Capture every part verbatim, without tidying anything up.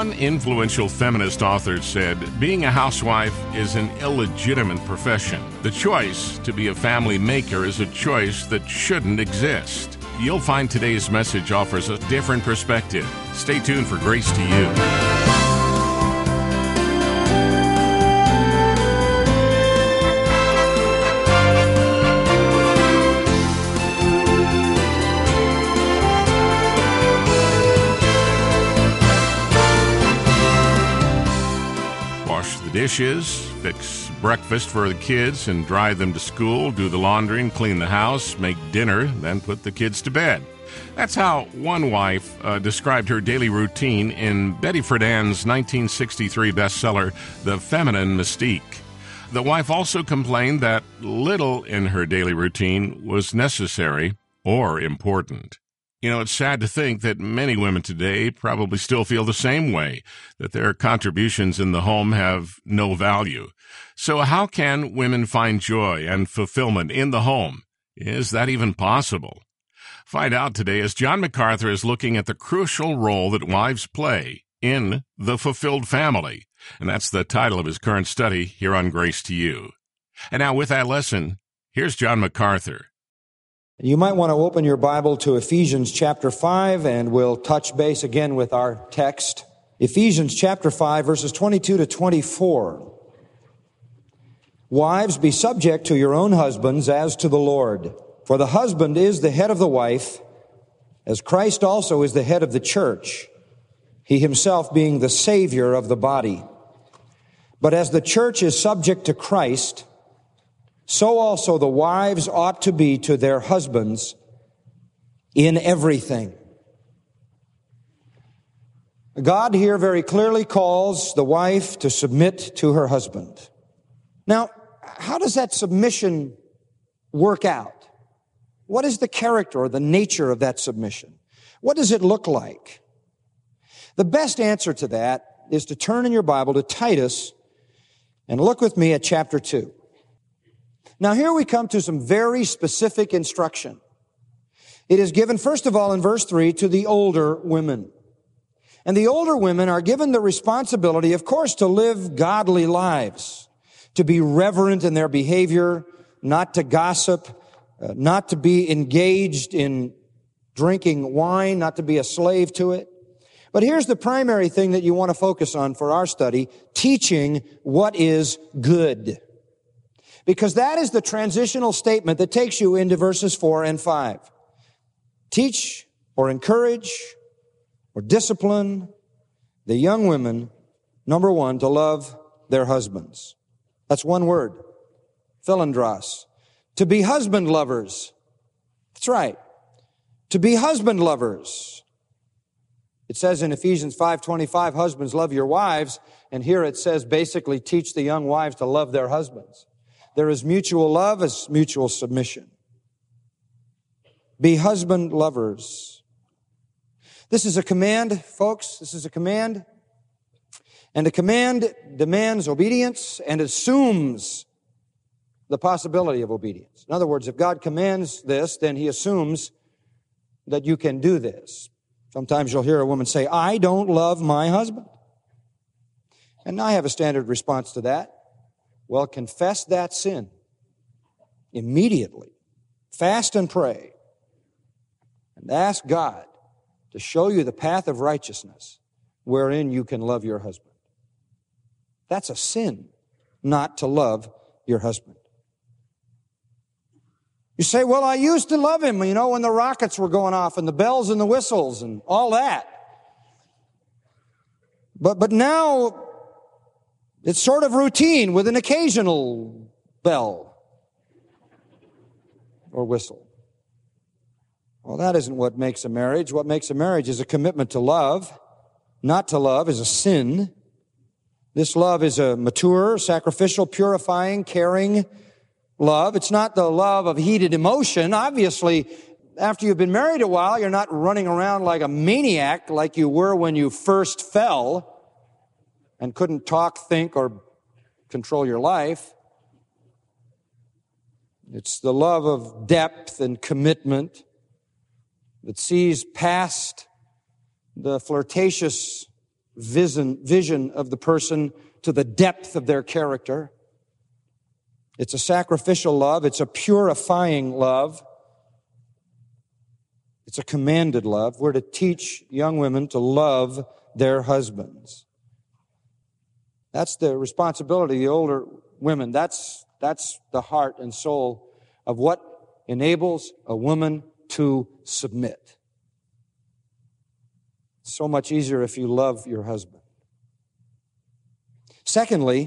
One influential feminist author said, being a housewife is an illegitimate profession. The choice to be a family maker is a choice that shouldn't exist. You'll find today's message offers a different perspective. Stay tuned for Grace to You. Dishes, fix breakfast for the kids and drive them to school, do the laundry and clean the house, make dinner, then put the kids to bed. That's how one wife uh, described her daily routine in Betty Friedan's nineteen sixty-three bestseller, The Feminine Mystique. The wife also complained that little in her daily routine was necessary or important. You know, it's sad to think that many women today probably still feel the same way, that their contributions in the home have no value. So how can women find joy and fulfillment in the home? Is that even possible? Find out today as John MacArthur is looking at the crucial role that wives play in the fulfilled family. And that's the title of his current study here on Grace to You. And now with that lesson, here's John MacArthur. You might want to open your Bible to Ephesians chapter five, and we'll touch base again with our text. Ephesians chapter five, verses twenty-two to twenty-four. Wives, be subject to your own husbands as to the Lord. For the husband is the head of the wife, as Christ also is the head of the church, he himself being the Savior of the body. But as the church is subject to Christ, so also the wives ought to be to their husbands in everything. God here very clearly calls the wife to submit to her husband. Now, how does that submission work out? What is the character or the nature of that submission? What does it look like? The best answer to that is to turn in your Bible to Titus and look with me at chapter two. Now here we come to some very specific instruction. It is given, first of all, in verse three, to the older women. And the older women are given the responsibility, of course, to live godly lives, to be reverent in their behavior, not to gossip, uh, not to be engaged in drinking wine, not to be a slave to it. But here's the primary thing that you want to focus on for our study, teaching what is good. Because that is the transitional statement that takes you into verses four and five. Teach or encourage or discipline the young women, number one, to love their husbands. That's one word, philandros. To be husband lovers. That's right. To be husband lovers. It says in Ephesians five twenty-five, husbands, love your wives. And here it says basically teach the young wives to love their husbands. There is mutual love as mutual submission. Be husband lovers. This is a command, folks. This is a command. And a command demands obedience and assumes the possibility of obedience. In other words, if God commands this, then he assumes that you can do this. Sometimes you'll hear a woman say, I don't love my husband. And I have a standard response to that. Well, confess that sin immediately. Fast and pray. And ask God to show you the path of righteousness wherein you can love your husband. That's a sin, not to love your husband. You say, well, I used to love him, you know, when the rockets were going off and the bells and the whistles and all that. But, but now it's sort of routine with an occasional bell or whistle. Well, that isn't what makes a marriage. What makes a marriage is a commitment to love. Not to love is a sin. This love is a mature, sacrificial, purifying, caring love. It's not the love of heated emotion. Obviously, after you've been married a while, you're not running around like a maniac like you were when you first fell and couldn't talk, think, or control your life. It's the love of depth and commitment that sees past the flirtatious vision, vision of the person to the depth of their character. It's a sacrificial love. It's a purifying love. It's a commanded love. We're to teach young women to love their husbands. That's the responsibility of the older women. That's, that's the heart and soul of what enables a woman to submit. It's so much easier if you love your husband. Secondly,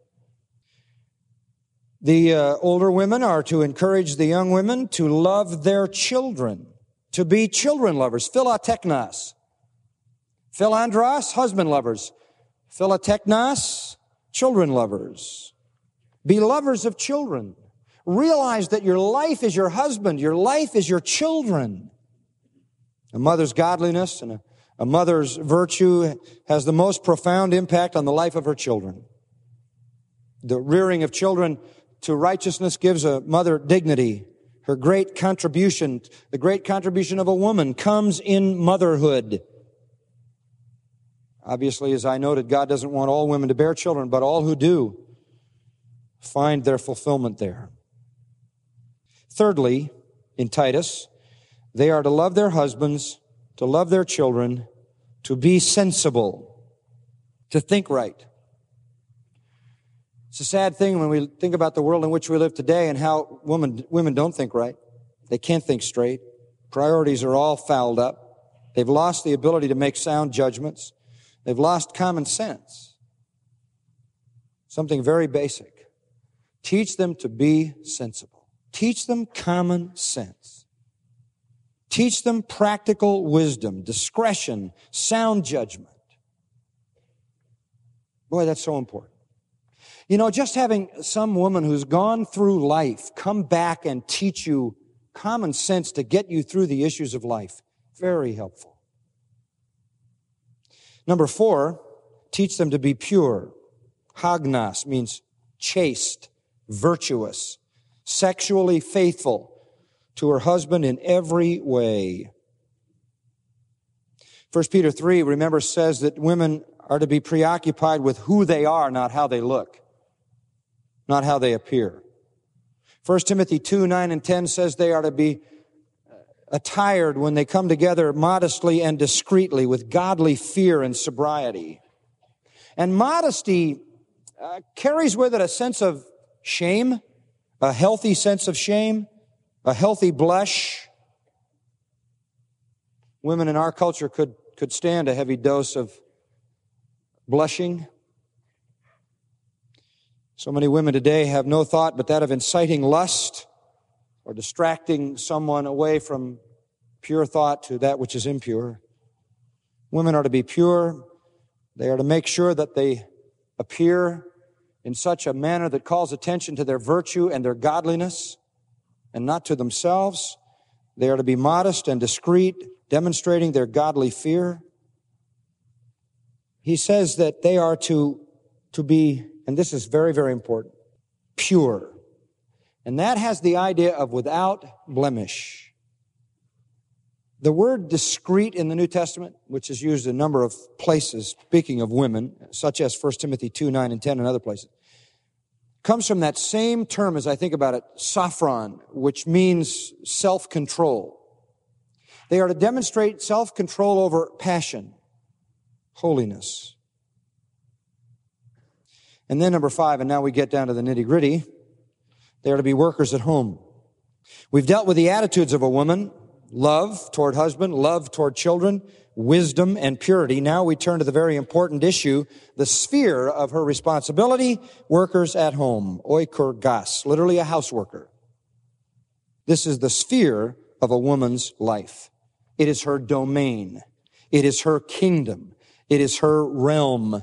the uh, older women are to encourage the young women to love their children, to be children lovers, philoteknos. Philandros, husband lovers. Philoteknos, children lovers. Be lovers of children. Realize that your life is your husband, your life is your children. A mother's godliness and a, a mother's virtue has the most profound impact on the life of her children. The rearing of children to righteousness gives a mother dignity. Her great contribution, the great contribution of a woman, comes in motherhood. Obviously, as I noted, God doesn't want all women to bear children, but all who do find their fulfillment there. Thirdly, in Titus, they are to love their husbands, to love their children, to be sensible, to think right. It's a sad thing when we think about the world in which we live today and how women, women don't think right. They can't think straight. Priorities are all fouled up. They've lost the ability to make sound judgments. They've lost common sense. Something very basic. Teach them to be sensible. Teach them common sense. Teach them practical wisdom, discretion, sound judgment. Boy, that's so important. You know, just having some woman who's gone through life come back and teach you common sense to get you through the issues of life, very helpful. Number four, teach them to be pure. Hagnos means chaste, virtuous, sexually faithful to her husband in every way. First Peter three, remember, says that women are to be preoccupied with who they are, not how they look, not how they appear. First Timothy two, nine and ten says they are to be attired when they come together modestly and discreetly with godly fear and sobriety. And modesty uh, carries with it a sense of shame, a healthy sense of shame, a healthy blush. Women in our culture could, could stand a heavy dose of blushing. So many women today have no thought but that of inciting lust or distracting someone away from pure thought to that which is impure. Women are to be pure. They are to make sure that they appear in such a manner that calls attention to their virtue and their godliness and not to themselves. They are to be modest and discreet, demonstrating their godly fear. He says that they are to, to be, and this is very, very important, pure. And that has the idea of without blemish. The word discreet in the New Testament, which is used in a number of places, speaking of women, such as First Timothy two, nine and ten and other places, comes from that same term, as I think about it, sophron, which means self-control. They are to demonstrate self-control over passion, holiness. And then number five, and now we get down to the nitty-gritty, they are to be workers at home. We've dealt with the attitudes of a woman, love toward husband, love toward children, wisdom and purity. Now we turn to the very important issue, the sphere of her responsibility, workers at home, oikorgas, literally a houseworker. This is the sphere of a woman's life. It is her domain. It is her kingdom. It is her realm.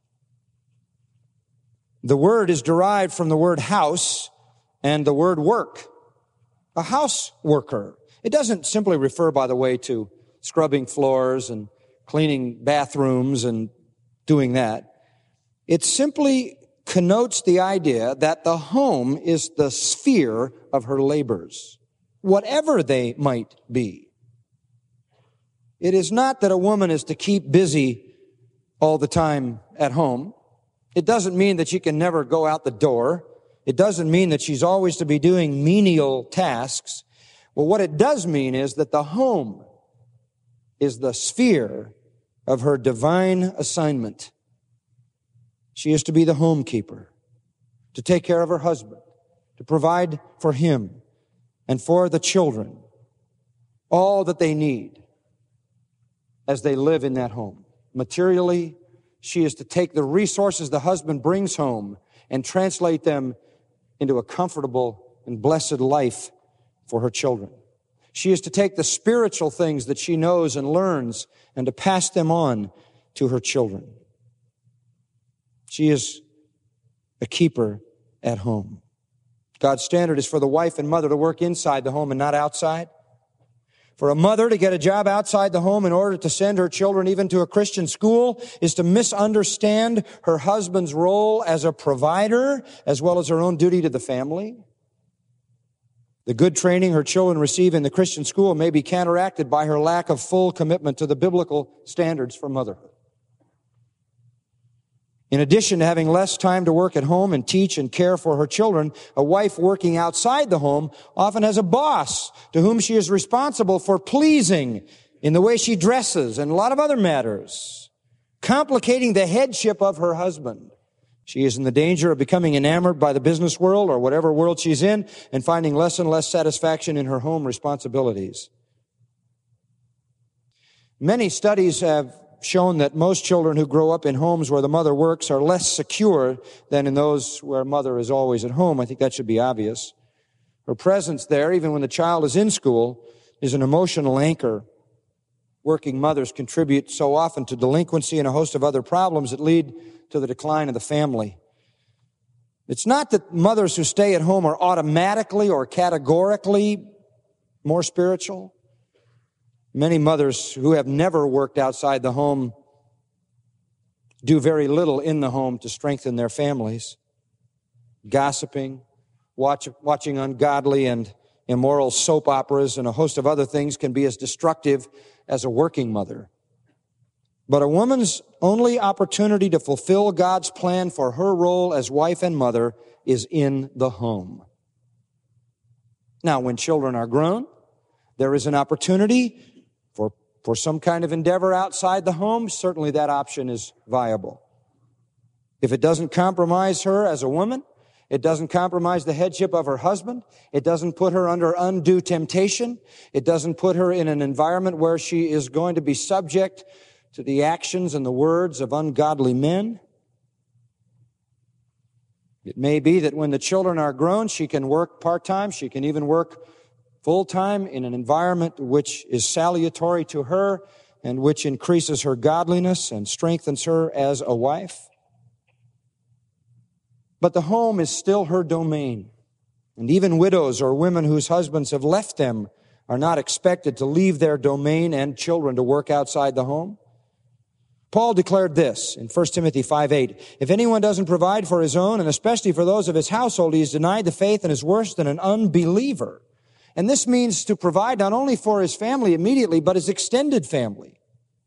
The word is derived from the word house and the word work. A house worker. It doesn't simply refer, by the way, to scrubbing floors and cleaning bathrooms and doing that. It simply connotes the idea that the home is the sphere of her labors, whatever they might be. It is not that a woman is to keep busy all the time at home. It doesn't mean that she can never go out the door. It doesn't mean that she's always to be doing menial tasks. Well, what it does mean is that the home is the sphere of her divine assignment. She is to be the homekeeper, to take care of her husband, to provide for him and for the children all that they need as they live in that home. Materially, she is to take the resources the husband brings home and translate them into a comfortable and blessed life for her children. She is to take the spiritual things that she knows and learns and to pass them on to her children. She is a keeper at home. God's standard is for the wife and mother to work inside the home and not outside. For a mother to get a job outside the home in order to send her children even to a Christian school is to misunderstand her husband's role as a provider as well as her own duty to the family. The good training her children receive in the Christian school may be counteracted by her lack of full commitment to the biblical standards for motherhood. In addition to having less time to work at home and teach and care for her children, a wife working outside the home often has a boss to whom she is responsible for pleasing in the way she dresses and a lot of other matters, complicating the headship of her husband. She is in the danger of becoming enamored by the business world or whatever world she's in and finding less and less satisfaction in her home responsibilities. Many studies have shown that most children who grow up in homes where the mother works are less secure than in those where mother is always at home. I think that should be obvious. Her presence there, even when the child is in school, is an emotional anchor. Working mothers contribute so often to delinquency and a host of other problems that lead to the decline of the family. It's not that mothers who stay at home are automatically or categorically more spiritual. Many mothers who have never worked outside the home do very little in the home to strengthen their families. Gossiping, watch, watching ungodly and immoral soap operas, and a host of other things can be as destructive as a working mother. But a woman's only opportunity to fulfill God's plan for her role as wife and mother is in the home. Now, when children are grown, there is an opportunity for, for some kind of endeavor outside the home. Certainly that option is viable. If it doesn't compromise her as a woman, it doesn't compromise the headship of her husband, it doesn't put her under undue temptation, it doesn't put her in an environment where she is going to be subject to the actions and the words of ungodly men. It may be that when the children are grown, she can work part-time, she can even work full-time in an environment which is salutary to her and which increases her godliness and strengthens her as a wife. But the home is still her domain. And even widows or women whose husbands have left them are not expected to leave their domain and children to work outside the home. Paul declared this in First Timothy five eight. If anyone doesn't provide for his own, and especially for those of his household, he has denied the faith and is worse than an unbeliever. And this means to provide not only for his family immediately, but his extended family.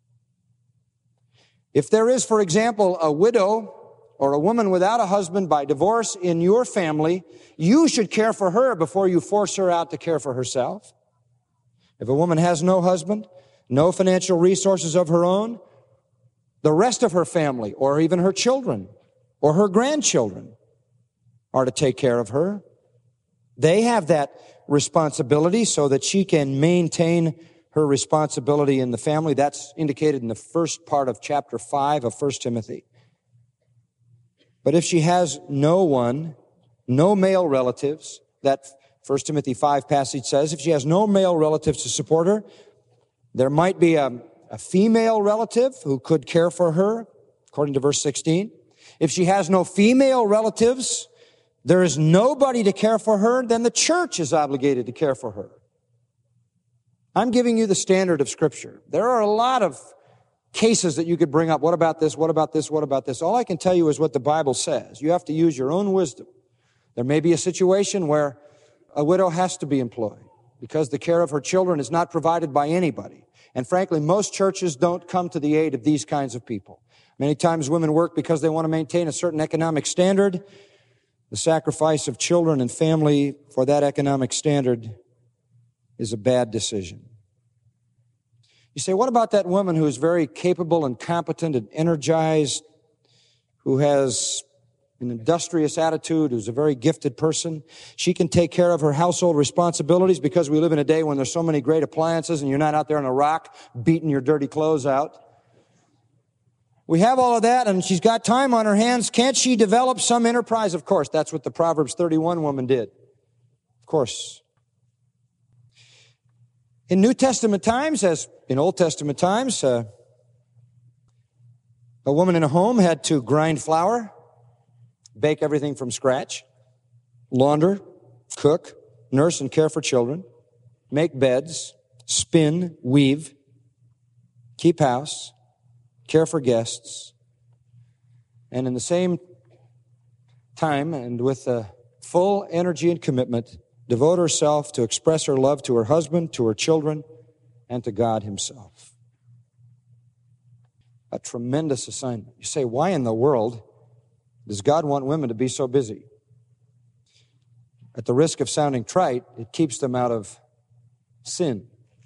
If there is, for example, a widow or a woman without a husband by divorce in your family, you should care for her before you force her out to care for herself. If a woman has no husband, no financial resources of her own, the rest of her family, or even her children, or her grandchildren, are to take care of her. They have that responsibility so that she can maintain her responsibility in the family. That's indicated in the first part of chapter five of First Timothy. But if she has no one, no male relatives, that First Timothy five passage says, if she has no male relatives to support her, there might be a A female relative who could care for her, according to verse sixteen. If she has no female relatives, there is nobody to care for her, then the church is obligated to care for her. I'm giving you the standard of Scripture. There are a lot of cases that you could bring up. What about this? What about this? What about this? All I can tell you is what the Bible says. You have to use your own wisdom. There may be a situation where a widow has to be employed because the care of her children is not provided by anybody. And frankly, most churches don't come to the aid of these kinds of people. Many times women work because they want to maintain a certain economic standard. The sacrifice of children and family for that economic standard is a bad decision. You say, what about that woman who is very capable and competent and energized, who has an industrious attitude, who's a very gifted person? She can take care of her household responsibilities because we live in a day when there's so many great appliances and you're not out there on a rock beating your dirty clothes out. We have all of that, and she's got time on her hands. Can't she develop some enterprise? Of course, that's what the Proverbs thirty-one woman did. Of course. In New Testament times, as in Old Testament times, uh, a woman in a home had to grind flour, bake everything from scratch, launder, cook, nurse and care for children, make beds, spin, weave, keep house, care for guests, and in the same time and with uh, full energy and commitment, devote herself to express her love to her husband, to her children, and to God himself. A tremendous assignment. You say, why in the world does God want women to be so busy? At the risk of sounding trite, it keeps them out of sin.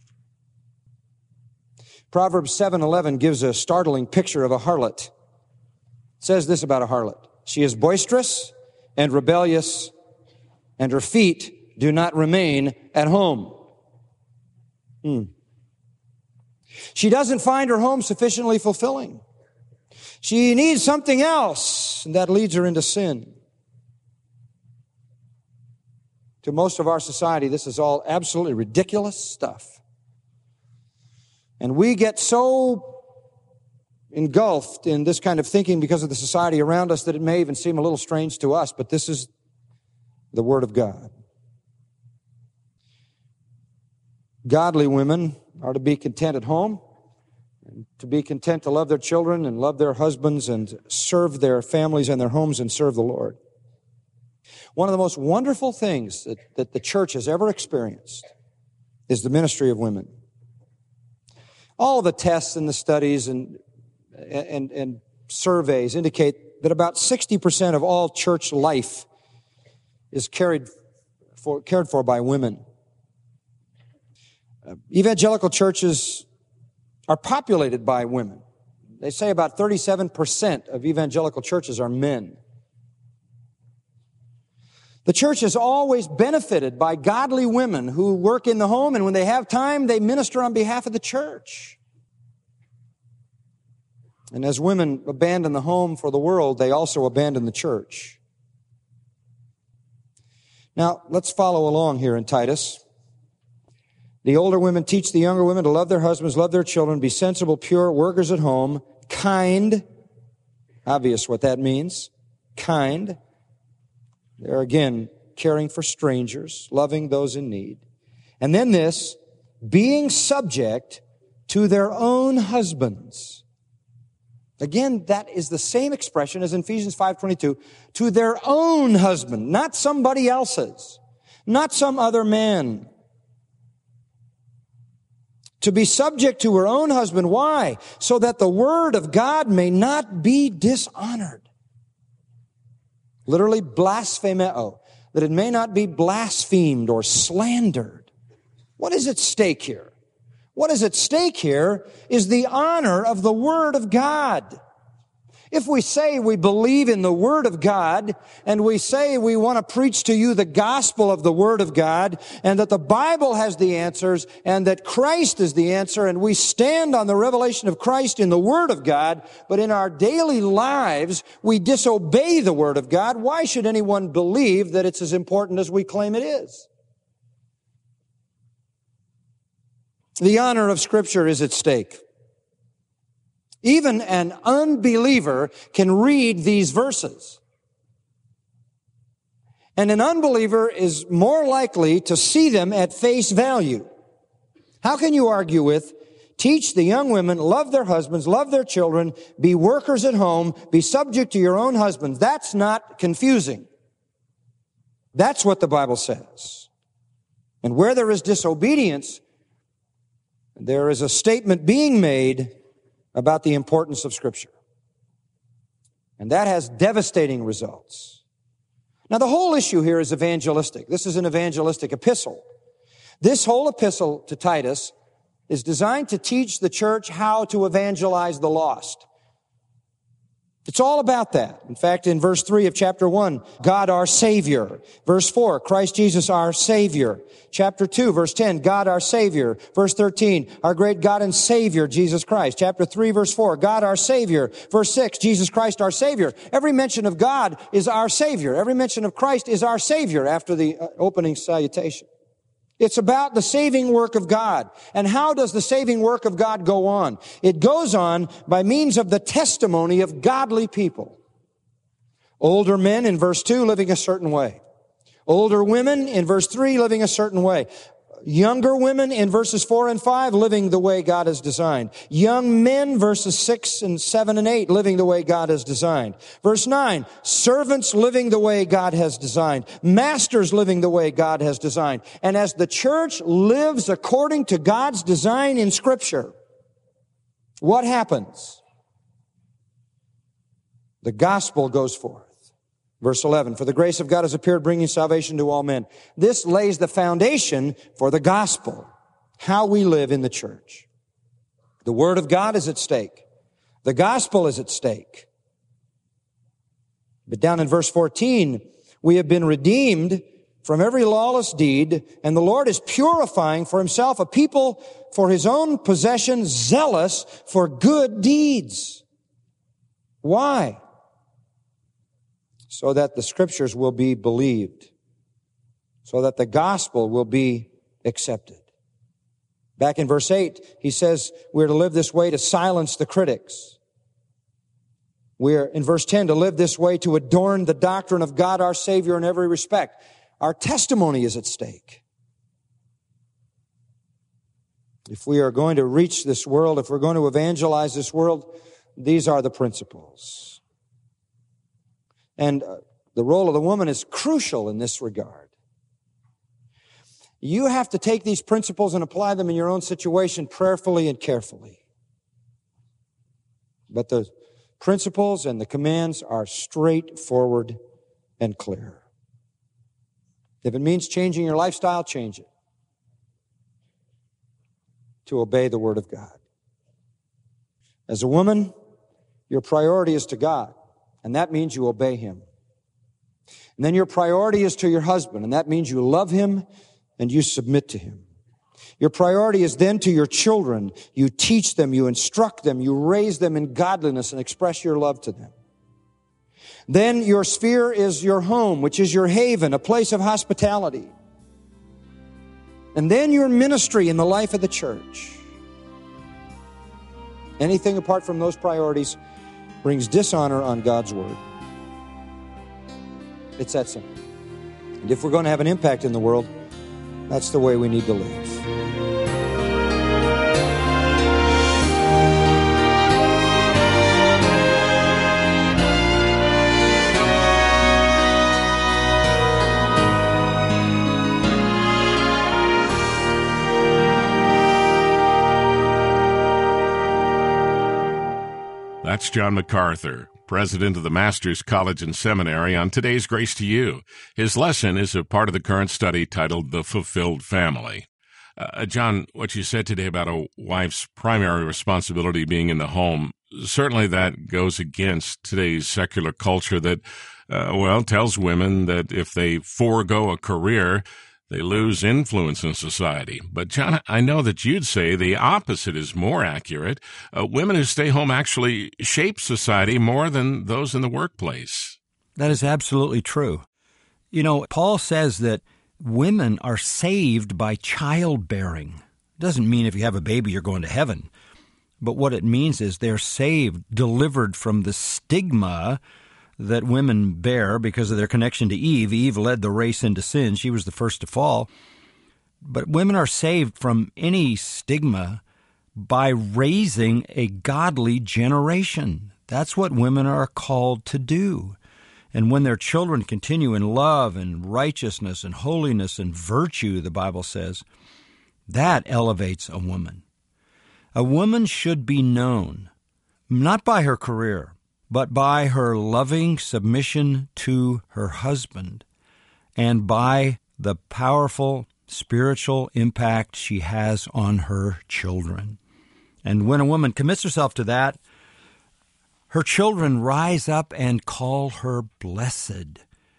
Proverbs seven eleven gives a startling picture of a harlot. It says this about a harlot: she is boisterous and rebellious, and her feet do not remain at home. Hmm. She doesn't find her home sufficiently fulfilling. She needs something else, and that leads her into sin. To most of our society, this is all absolutely ridiculous stuff. And we get so engulfed in this kind of thinking because of the society around us that it may even seem a little strange to us, but this is the Word of God. Godly women are to be content at home, and to be content to love their children and love their husbands and serve their families and their homes and serve the Lord. One of the most wonderful things that, that the church has ever experienced is the ministry of women. All the tests and the studies and, and, and surveys indicate that about sixty percent of all church life is carried for, cared for by women. Uh, evangelical churches are populated by women. They say about thirty-seven percent of evangelical churches are men. The church has always benefited by godly women who work in the home, and when they have time, they minister on behalf of the church. And as women abandon the home for the world, they also abandon the church. Now, let's follow along here in Titus. The older women teach the younger women to love their husbands, love their children, be sensible, pure, workers at home, kind. Obvious what that means. Kind. They're again caring for strangers, loving those in need. And then this, being subject to their own husbands. Again, that is the same expression as in Ephesians five twenty-two, to their own husband, not somebody else's, not some other man. To be subject to her own husband. Why? So that the word of God may not be dishonored. Literally blasphemeo, that it may not be blasphemed or slandered. What is at stake here? What is at stake here is the honor of the Word of God. If we say we believe in the Word of God, and we say we want to preach to you the gospel of the Word of God, and that the Bible has the answers, and that Christ is the answer, and we stand on the revelation of Christ in the Word of God, but in our daily lives we disobey the Word of God, why should anyone believe that it's as important as we claim it is? The honor of Scripture is at stake. Even an unbeliever can read these verses. And an unbeliever is more likely to see them at face value. How can you argue with, teach the young women, love their husbands, love their children, be workers at home, be subject to your own husbands? That's not confusing. That's what the Bible says. And where there is disobedience, there is a statement being made about the importance of Scripture. And that has devastating results. Now, the whole issue here is evangelistic. This is an evangelistic epistle. This whole epistle to Titus is designed to teach the church how to evangelize the lost. It's all about that. In fact, in verse three of chapter one, God our Savior. Verse four, Christ Jesus our Savior. Chapter two, verse ten, God our Savior. Verse thirteen, our great God and Savior, Jesus Christ. Chapter three, verse four, God our Savior. Verse six, Jesus Christ our Savior. Every mention of God is our Savior. Every mention of Christ is our Savior after the opening salutation. It's about the saving work of God. And how does the saving work of God go on? It goes on by means of the testimony of godly people. Older men in verse two living a certain way. Older women in verse three living a certain way. Younger women in verses four and five living the way God has designed. Young men, verses six and seven and eight, living the way God has designed. Verse nine, servants living the way God has designed. Masters living the way God has designed. And as the church lives according to God's design in Scripture, what happens? The gospel goes forth. Verse eleven, for the grace of God has appeared, bringing salvation to all men. This lays the foundation for the gospel, how we live in the church. The word of God is at stake. The gospel is at stake. But down in verse fourteen, we have been redeemed from every lawless deed, and the Lord is purifying for himself a people for his own possession, zealous for good deeds. Why? So that the scriptures will be believed, so that the gospel will be accepted. Back in verse eight, he says we're to live this way to silence the critics. We're, in verse ten, to live this way to adorn the doctrine of God our Savior in every respect. Our testimony is at stake. If we are going to reach this world, if we're going to evangelize this world, these are the principles. And the role of the woman is crucial in this regard. You have to take these principles and apply them in your own situation prayerfully and carefully. But the principles and the commands are straightforward and clear. If it means changing your lifestyle, change it to obey the Word of God. As a woman, your priority is to God. And that means you obey him. And then your priority is to your husband, and that means you love him and you submit to him. Your priority is then to your children. You teach them, you instruct them, you raise them in godliness and express your love to them. Then your sphere is your home, which is your haven, a place of hospitality. And then your ministry in the life of the church. Anything apart from those priorities brings dishonor on God's word. It's that simple. And if we're going to have an impact in the world, that's the way we need to live. That's John MacArthur, president of the Masters College and Seminary, on today's Grace to You. His lesson is a part of the current study titled The Fulfilled Family. Uh, John, what you said today about a wife's primary responsibility being in the home, certainly that goes against today's secular culture that, uh, well, tells women that if they forego a career, they lose influence in society. But, John, I know that you'd say the opposite is more accurate. Uh, women who stay home actually shape society more than those in the workplace. That is absolutely true. You know, Paul says that women are saved by childbearing. Doesn't mean if you have a baby you're going to heaven. But what it means is they're saved, delivered from the stigma that women bear because of their connection to Eve. Eve led the race into sin. She was the first to fall. But women are saved from any stigma by raising a godly generation. That's what women are called to do. And when their children continue in love and righteousness and holiness and virtue, the Bible says, that elevates a woman. A woman should be known, not by her career, but by her loving submission to her husband and by the powerful spiritual impact she has on her children. And when a woman commits herself to that, her children rise up and call her blessed.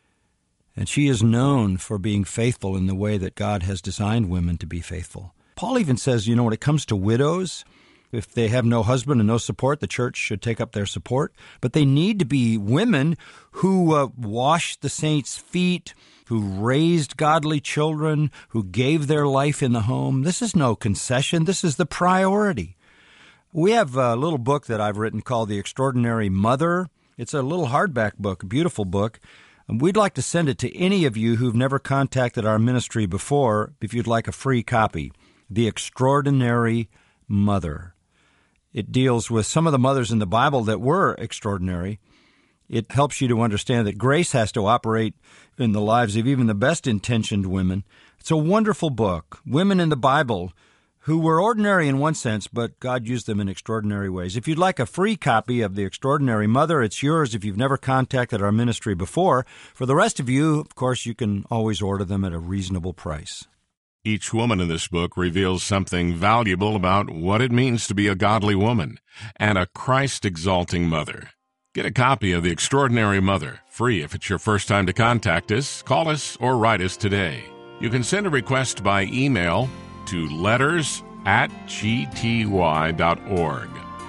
And she is known for being faithful in the way that God has designed women to be faithful. Paul even says, you know, when it comes to widows, if they have no husband and no support, the church should take up their support. But they need to be women who uh, washed the saints' feet, who raised godly children, who gave their life in the home. This is no concession. This is the priority. We have a little book that I've written called The Extraordinary Mother. It's a little hardback book, a beautiful book. And we'd like to send it to any of you who've never contacted our ministry before if you'd like a free copy. The Extraordinary Mother. It deals with some of the mothers in the Bible that were extraordinary. It helps you to understand that grace has to operate in the lives of even the best-intentioned women. It's a wonderful book. Women in the Bible who were ordinary in one sense, but God used them in extraordinary ways. If you'd like a free copy of The Extraordinary Mother, it's yours if you've never contacted our ministry before. For the rest of you, of course, you can always order them at a reasonable price. Each woman in this book reveals something valuable about what it means to be a godly woman and a Christ-exalting mother. Get a copy of The Extraordinary Mother, free if it's your first time to contact us. Call us or write us today. You can send a request by email to letters at g t y dot org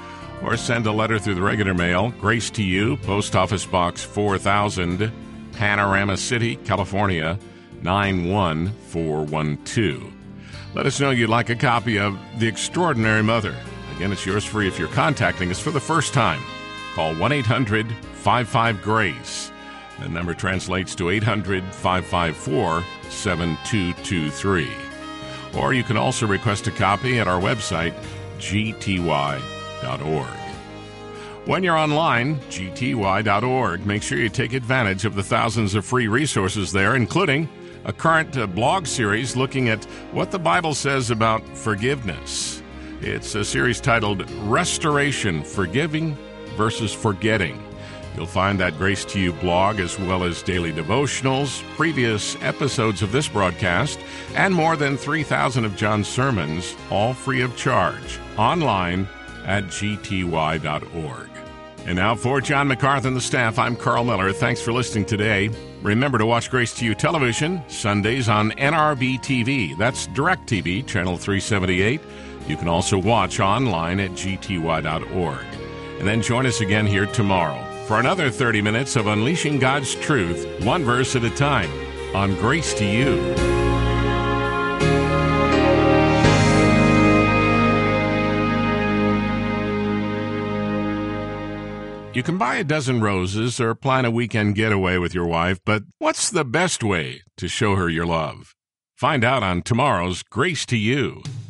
or send a letter through the regular mail, Grace to You, Post Office Box four thousand, Panorama City, California, nine one four one two. Let us know you'd like a copy of The Extraordinary Mother. Again, it's yours free if you're contacting us for the first time. Call one eight hundred five five GRACE. The number translates to eight hundred five five four seven two two three. Or you can also request a copy at our website, g t y dot org. When you're online, g t y dot org, make sure you take advantage of the thousands of free resources there, including a current uh, blog series looking at what the Bible says about forgiveness. It's a series titled Restoration, Forgiving versus Forgetting. You'll find that Grace to You blog as well as daily devotionals, previous episodes of this broadcast, and more than three thousand of John's sermons, all free of charge, online at g t y dot org. And now for John MacArthur and the staff, I'm Carl Miller. Thanks for listening today. Remember to watch Grace to You television Sundays on N R B T V. That's DirecTV, channel three seventy-eight. You can also watch online at g t y dot org. And then join us again here tomorrow for another thirty minutes of unleashing God's truth, one verse at a time, on Grace to You. You can buy a dozen roses or plan a weekend getaway with your wife, but what's the best way to show her your love? Find out on tomorrow's Grace to You.